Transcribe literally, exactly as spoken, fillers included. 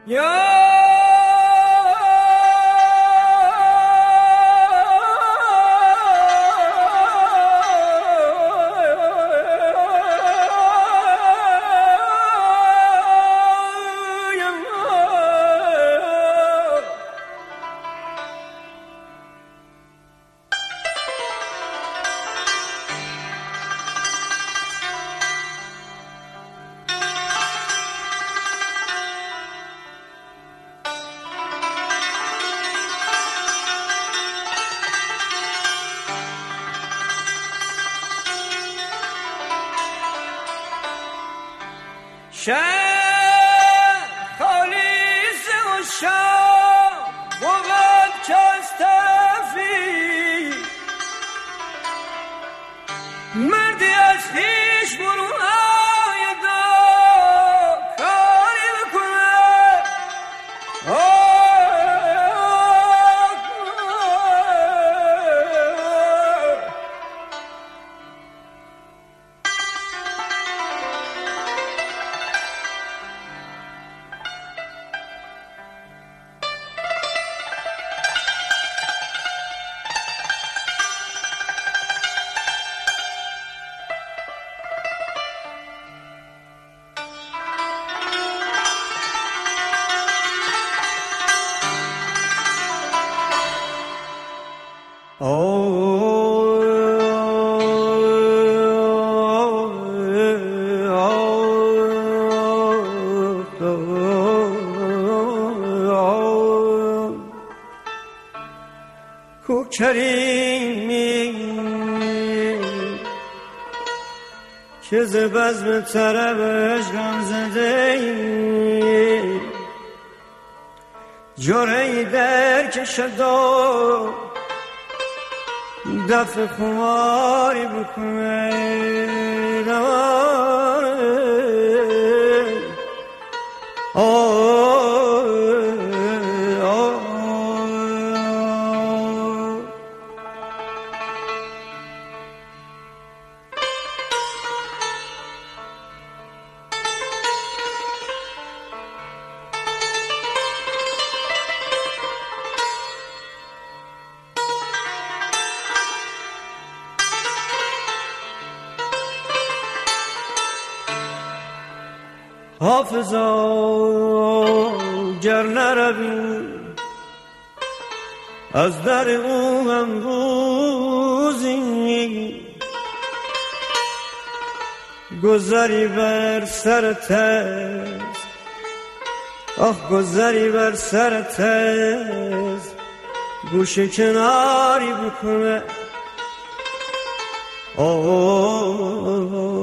شهر خالیز و شام بود کستفی مردی از خیش برون آیدا کاری بکنه کوکریمی که ز بزم طربش غم زده ای جرعی در کشد و دفع خماری بکنه حافظا گر نروی از در او امروزی گذری بر سرت است آه گذری بر سرت است گوشه کناری بکنه آه